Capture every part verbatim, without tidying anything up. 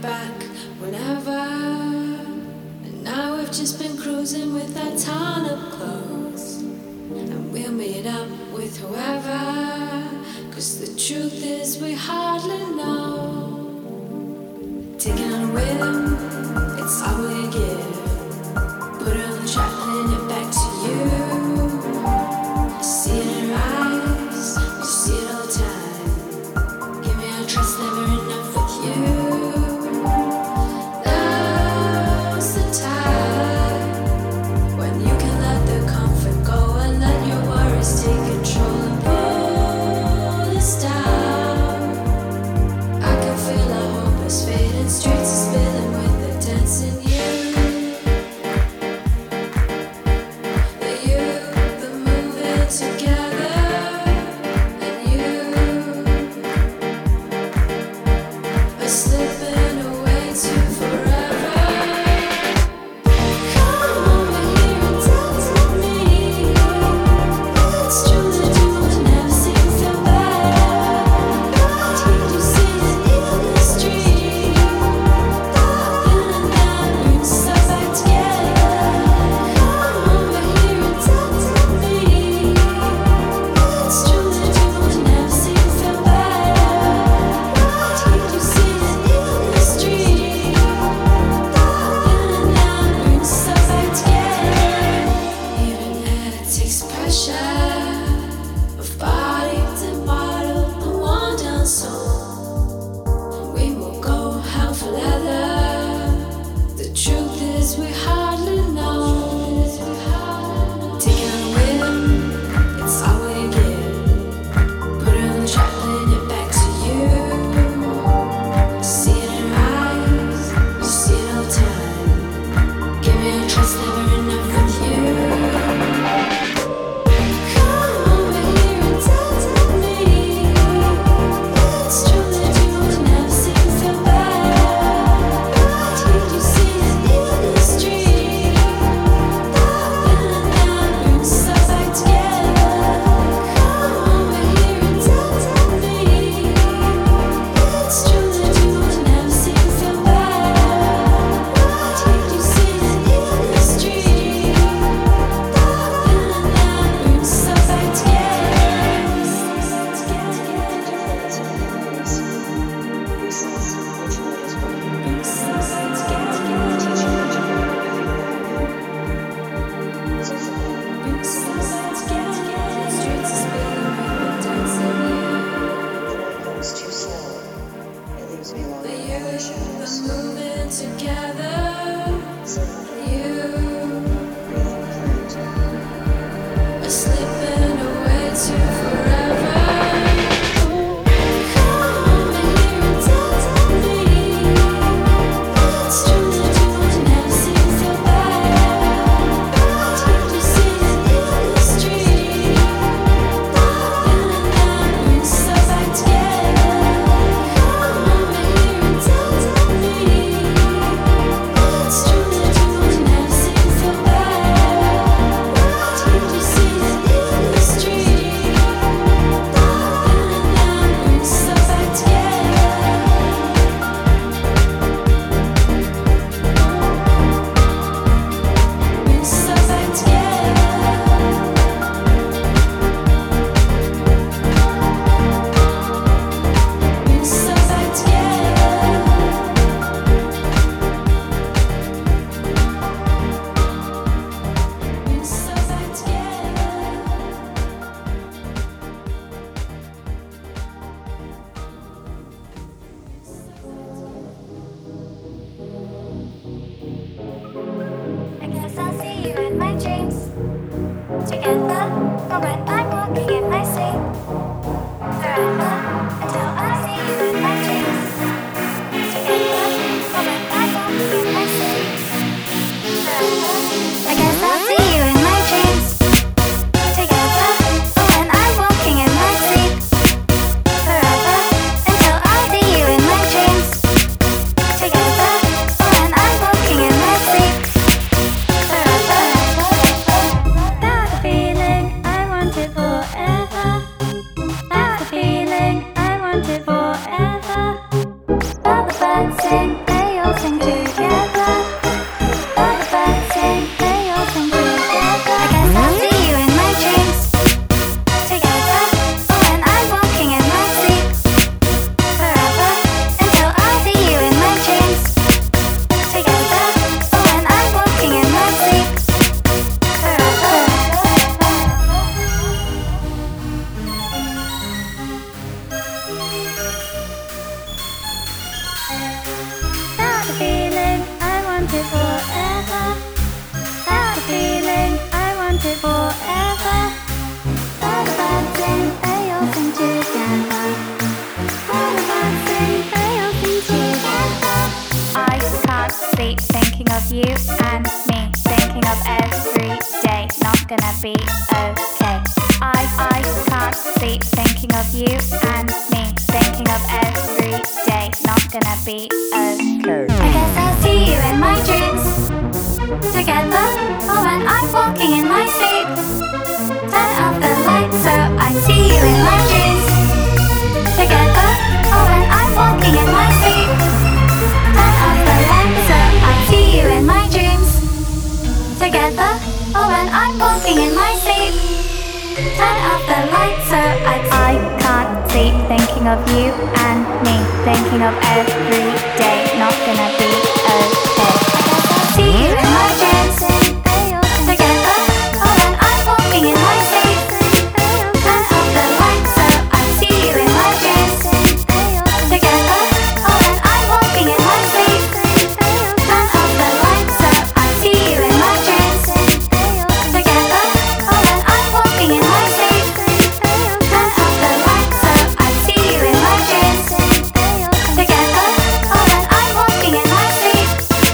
back whenever. And now we've just been cruising with our torn up clothes. And we'll meet up with whoever. Cause the truth is we hardly know. Taking on a whim, it's all we give. Put it on the track, playing it back to you. I see it in her eyes, you see it all the time. Give me your trust, never enough with you. Now's the time when you can let the comfort go and let your worries take control and pull us down. I can feel our hope is fading, streets are spilling with the dancing you. forever. What about saying they all sing together? What about saying they all sing together? I can't sleep thinking of you and me, thinking of every day, not gonna be okay. I, I can't sleep thinking of you and me, thinking of every day, not gonna be okay. I guess I'll see you in my dreams, together, or when I'm walking in my sleep. Turn off the lights so I see you in my dreams, together, or when I'm walking in my sleep. Turn off the lights so I see you in my dreams, together, or when I'm walking in my sleep. Turn off the lights so I, I can't sleep thinking of you and me, thinking of every day, not gonna be okay. See you in my dreams, together, or when I'm walking in my sleep. Turn off the lights so I see you in my dreams, together, or when I'm walking in my sleep. Turn off the lights so I see you in my dreams, together, or when I'm walking in my sleep. Turn off the lights so I see you in my dreams, together, or when I'm walking in my sleep.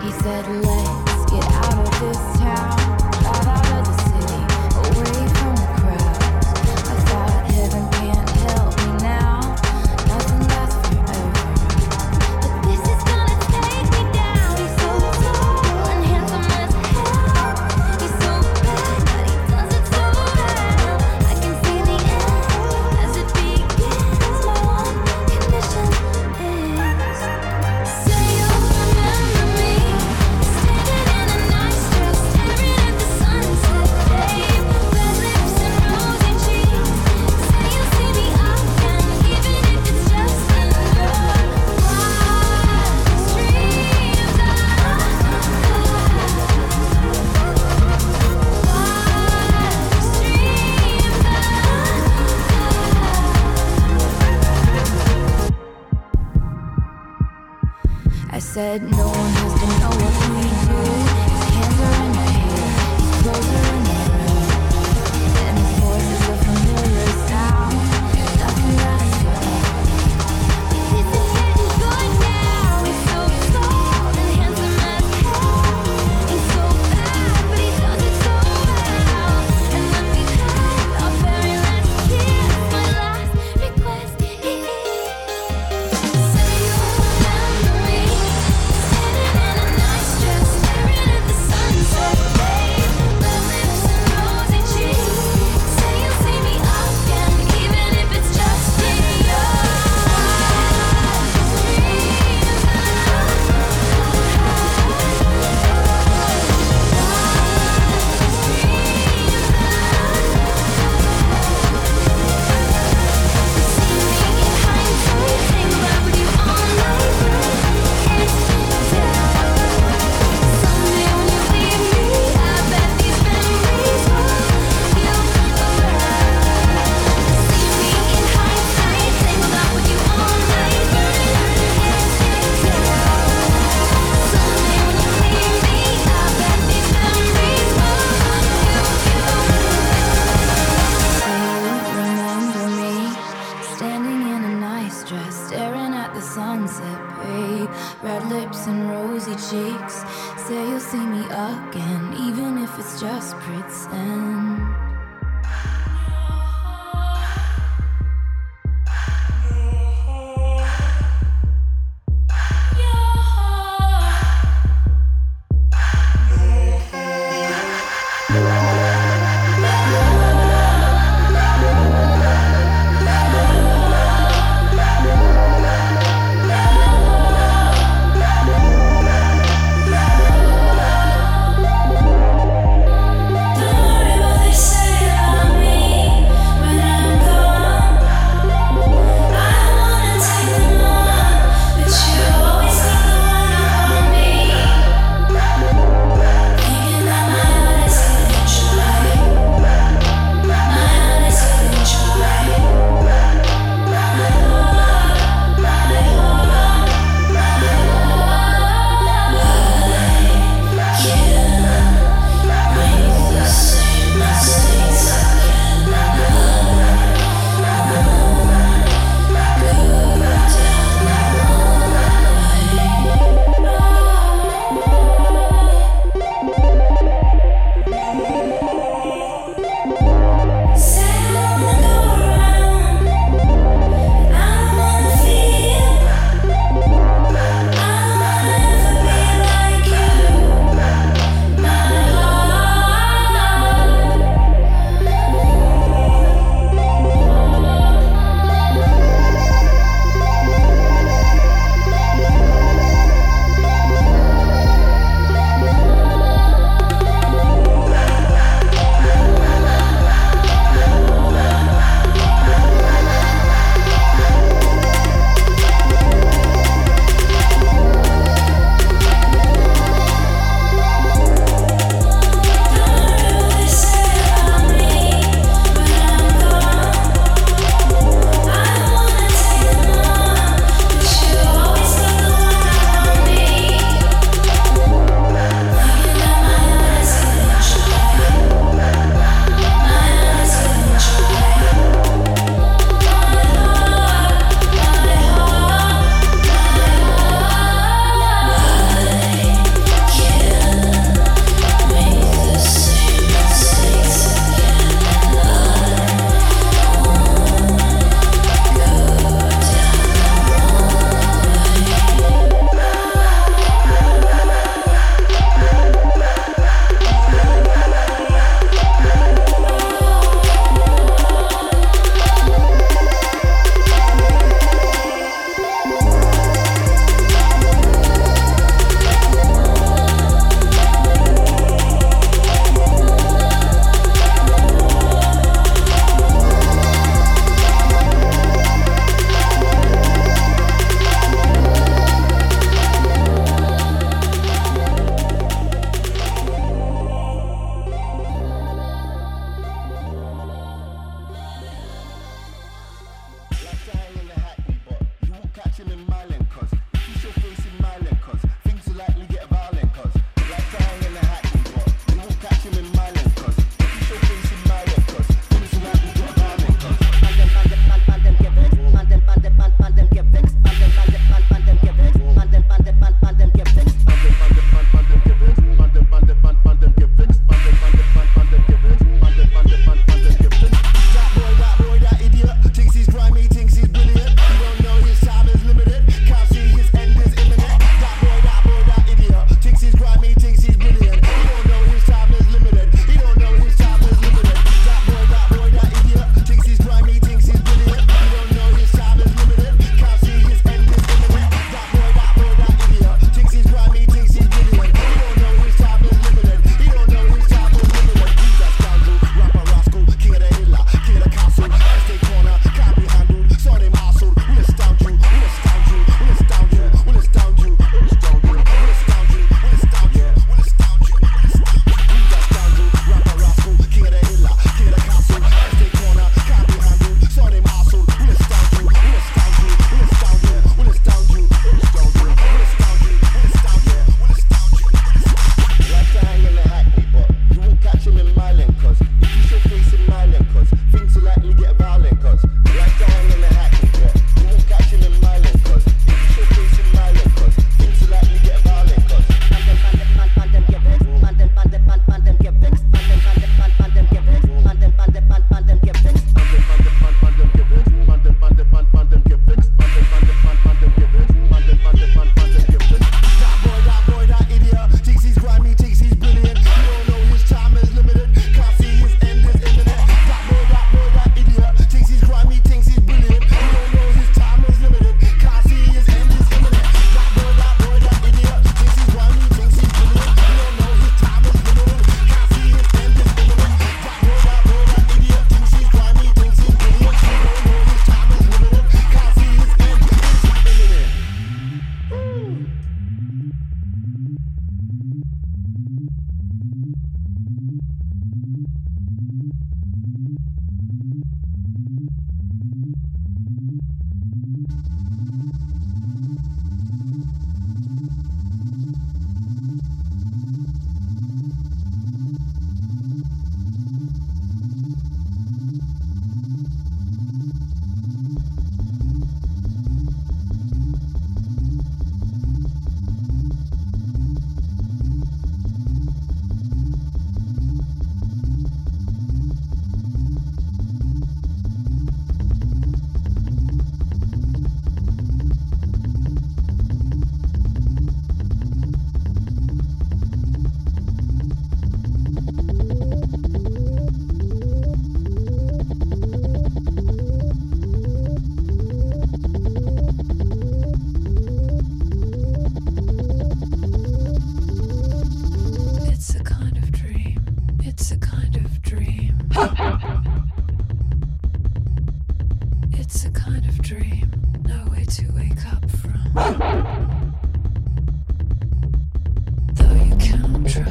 He said, let's get out of this town, out, out of the city, away from the crowds. I thought heaven can't help me now, nothing lasts forever. But this is gonna take me down. He's so tall and handsome as hell. He's so bad, but he does it so well. I can see the end as it begins. My one condition is, say you'll remember me, standing in a nice dress, staring at the sunset, babe. Red lips and rosy cheeks. Say you'll see me again, even if it's just in your wildest dreams. I said no one has to know what we do. His hands are in my hair, his clothes are in my room, and his voice is a familiar sound. Nothing lasts forever. This is getting good now. He's so tall and handsome as hell. He's so bad, but he does it so well. And when we've had our very last kiss, my last request is, say you'll remember me, standing in a nice dress, staring at the sunset, babe. Red lips and rosy cheeks. Say you'll see me again, even if it's just in your remember me, standing in a nice dress, staring at the sunset, babe. Red lips and rosy cheeks. Say you'll see me again, even if it's just pretend. Don't worry what they say.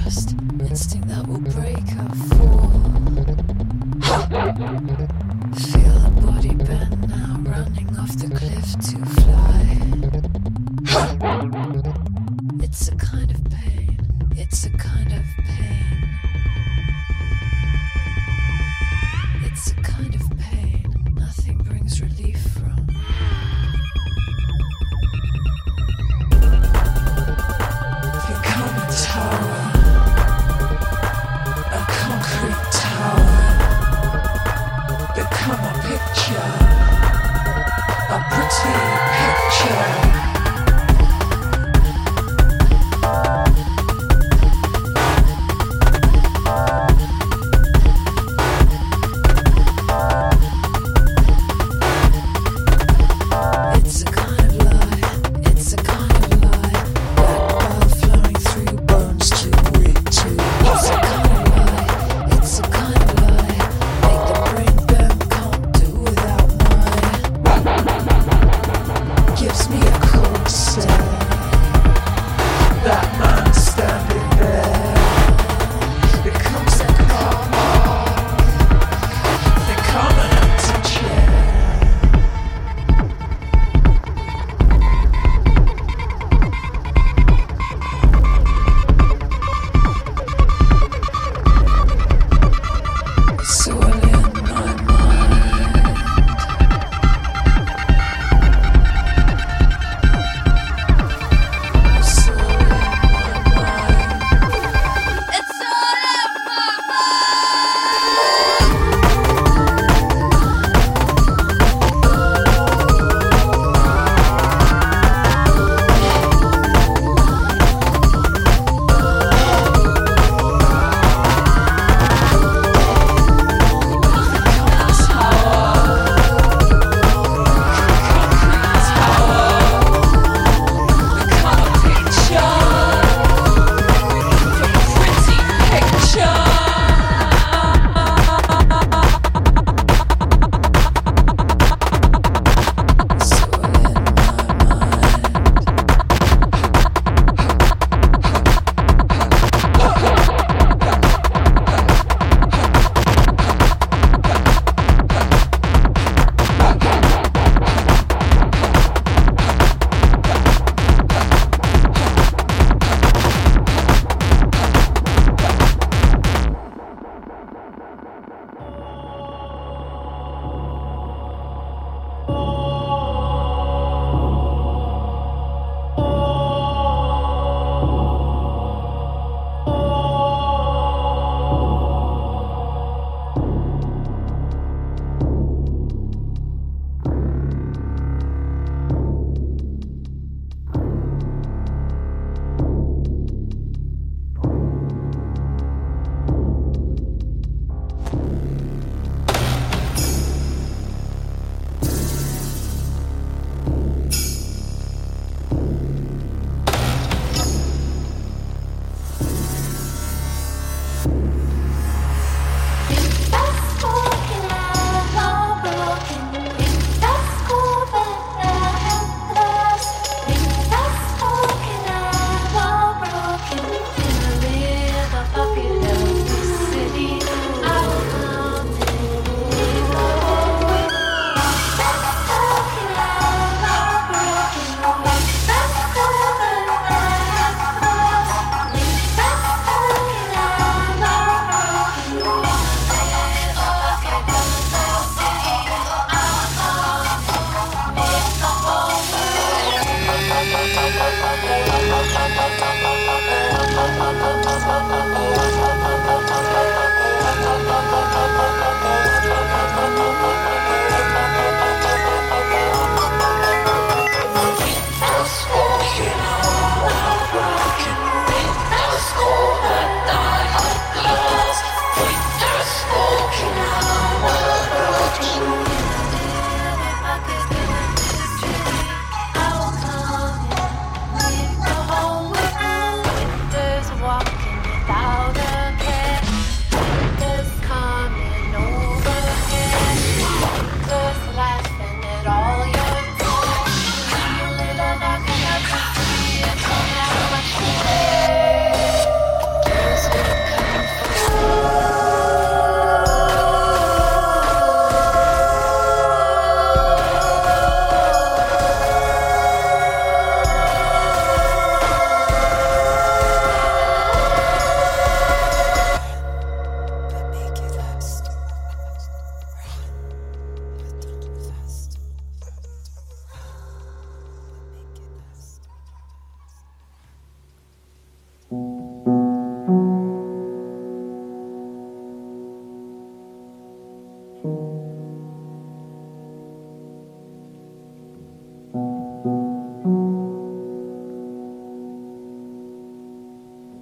first instinct that will break or fall. Feel the body bend now, running off the cliff to fly. It's a kind of pain, it's a kind of pain. It's a kind of pain nothing brings relief from. Become a tower, a concrete tower. Become a picture, a pretty picture.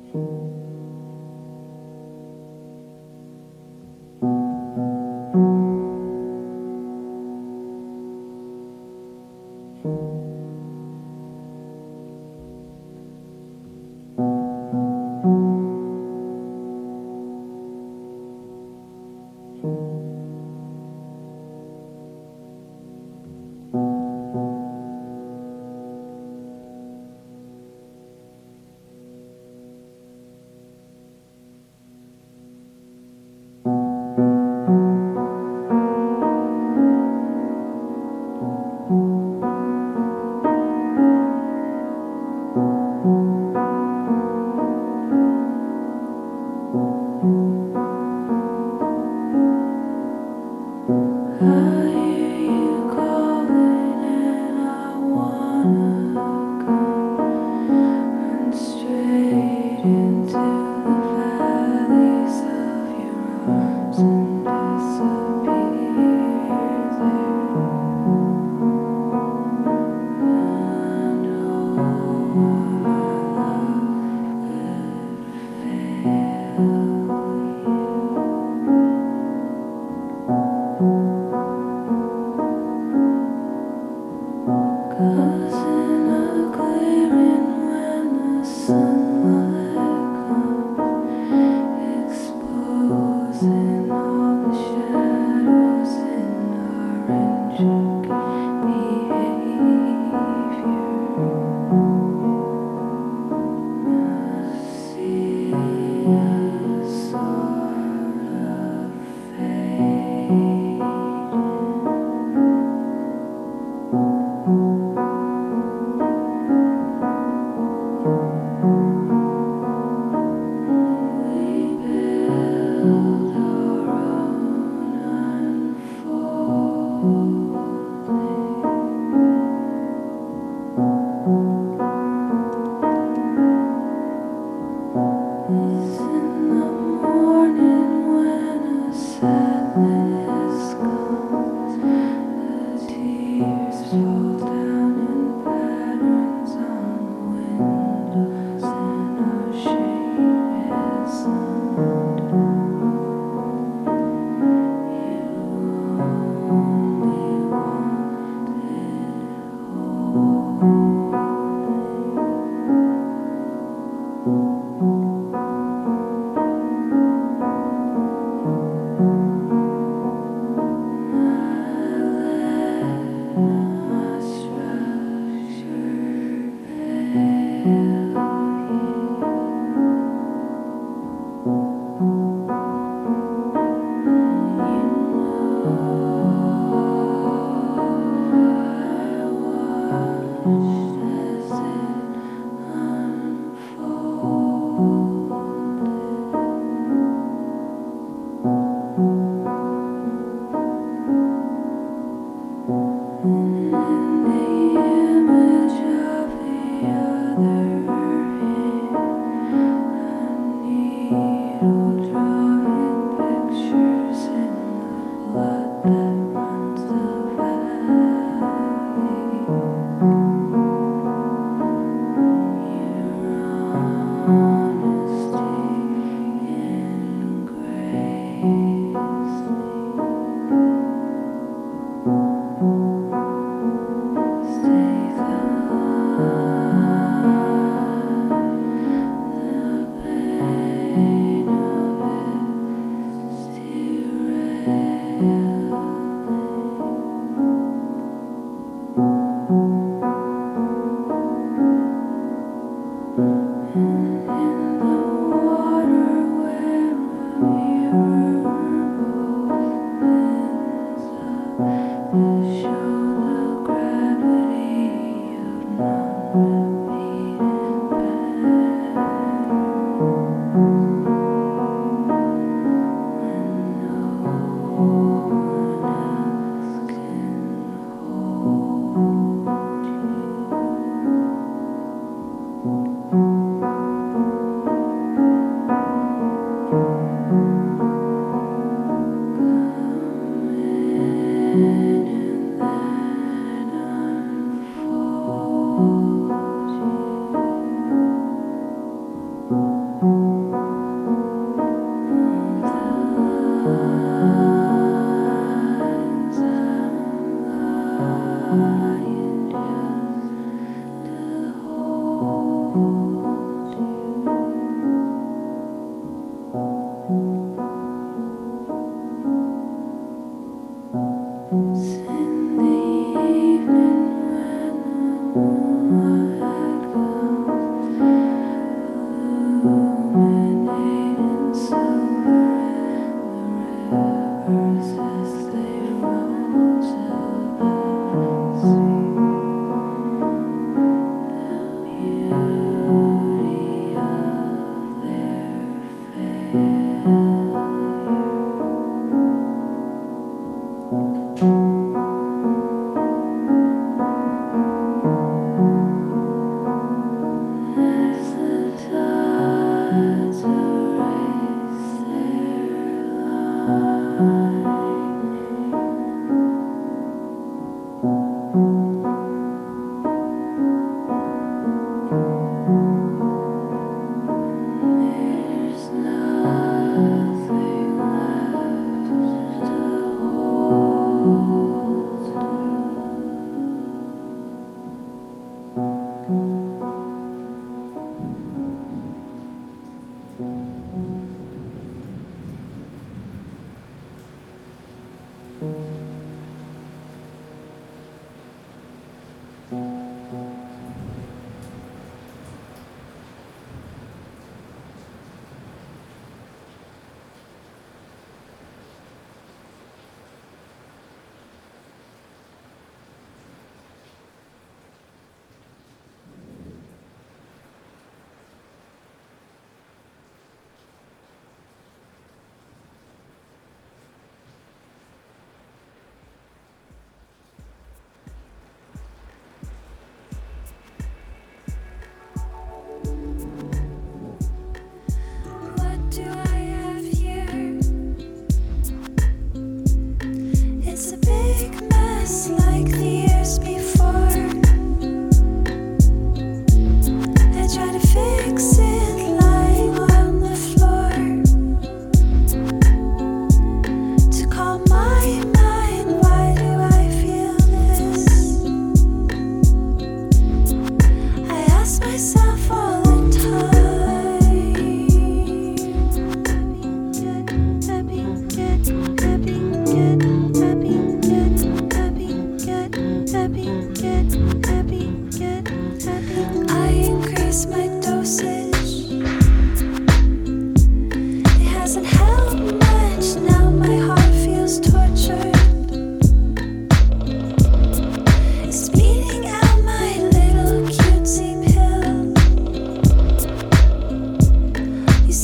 As it unfolds.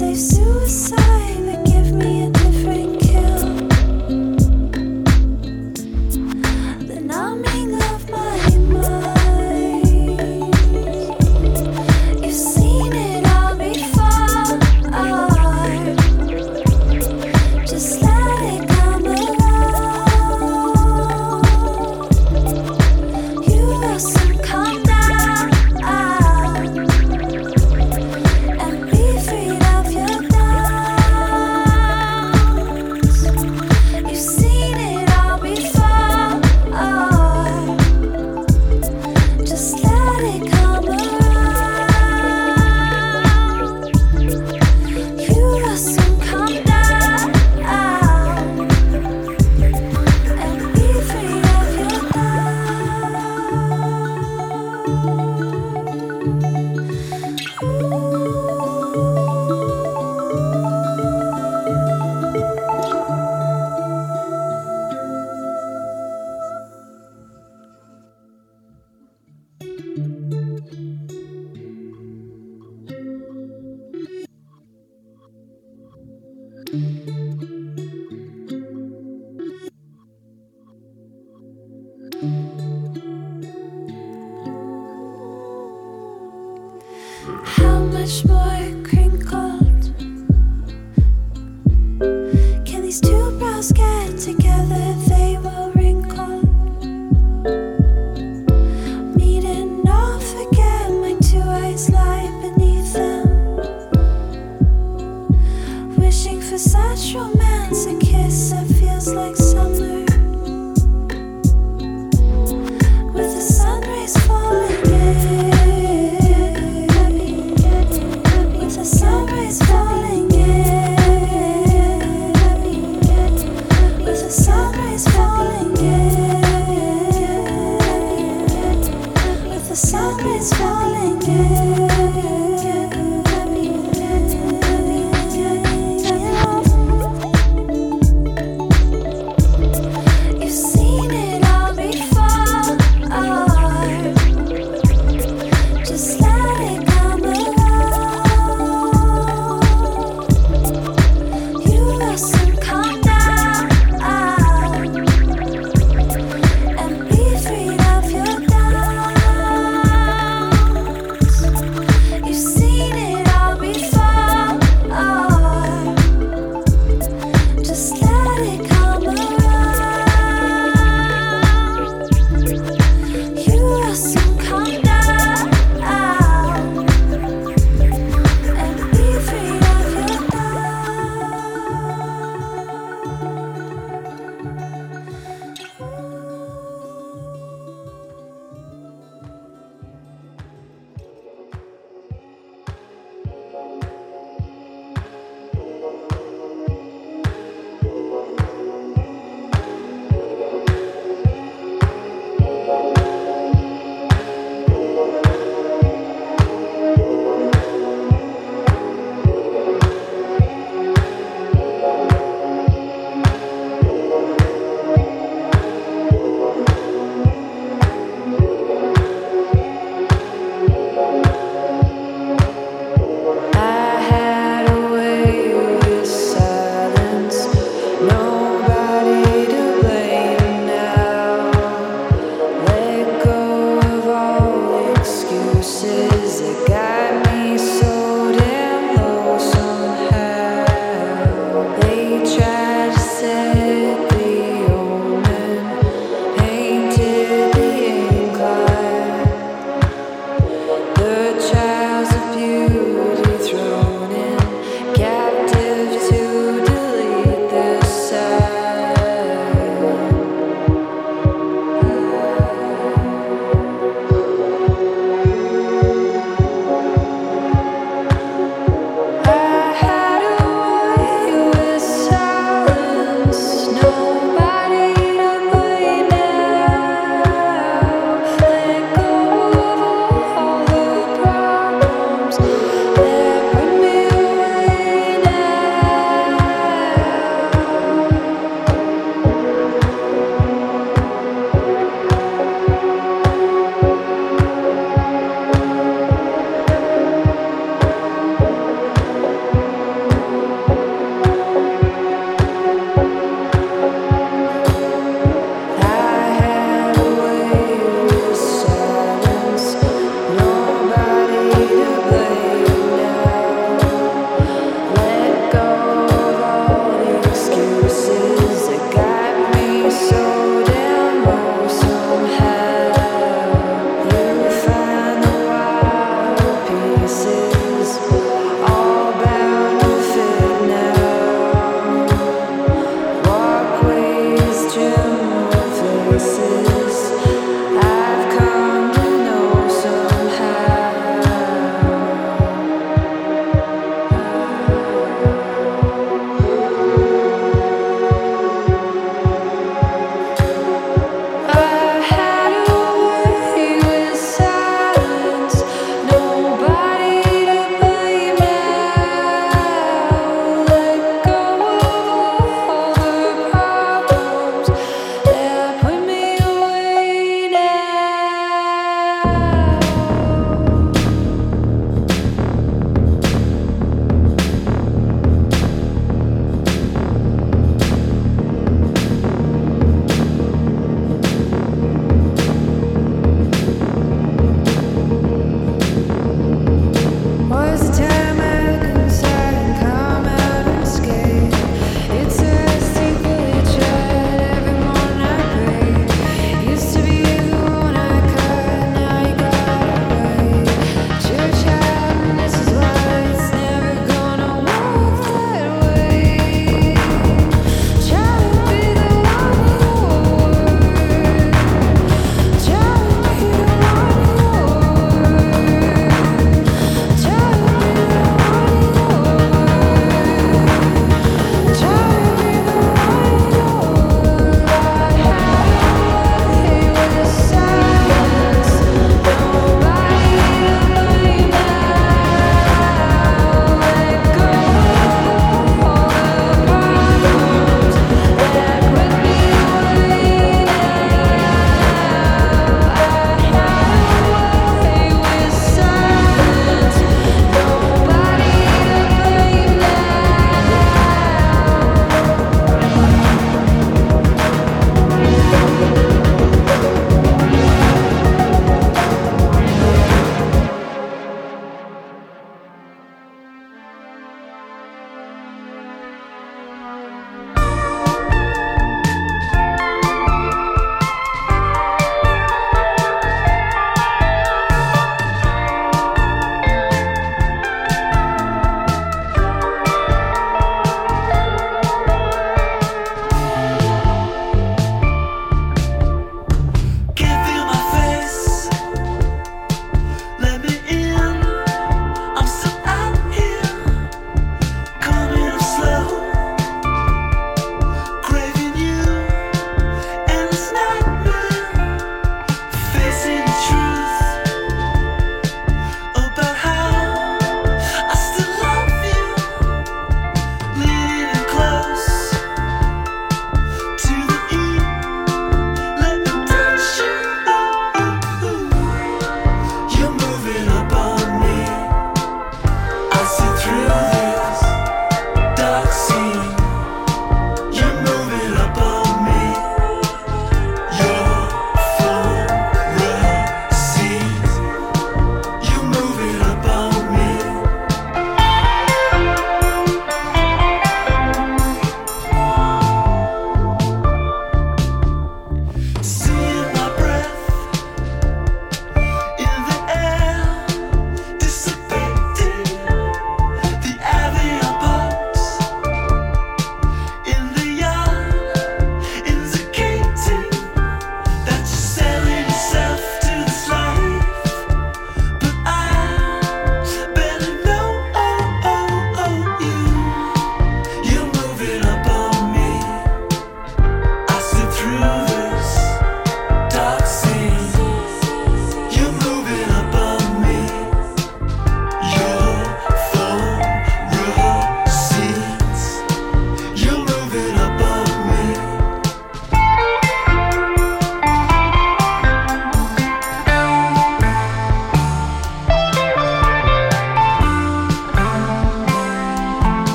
say suicide, but give me a different kill. The numbing of my mind. You've seen it all before. Just let it come along. You will soon calm down and be freed of your doubt.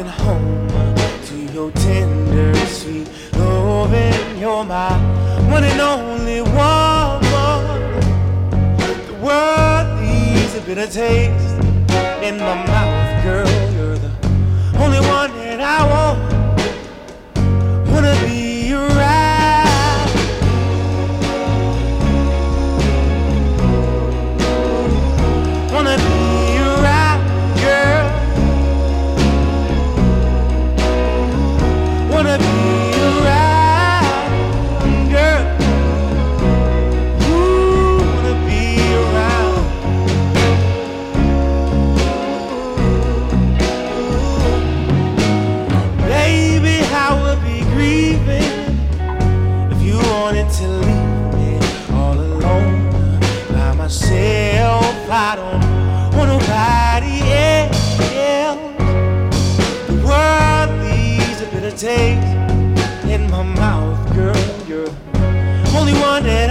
coming home to your tender, sweet loving. You're my one and only woman. The world needs a bitter taste in my mouth, girl. You're the only one that I want. Wanna be around. Wanna be around, girl. Wanna be around, girl. Ooh, wanna be around. Baby, I would be grieving if you wanted to leave me all alone by myself. I don't want nobody else. The world leaves a bitter taste in my mouth, girl. You're the only one that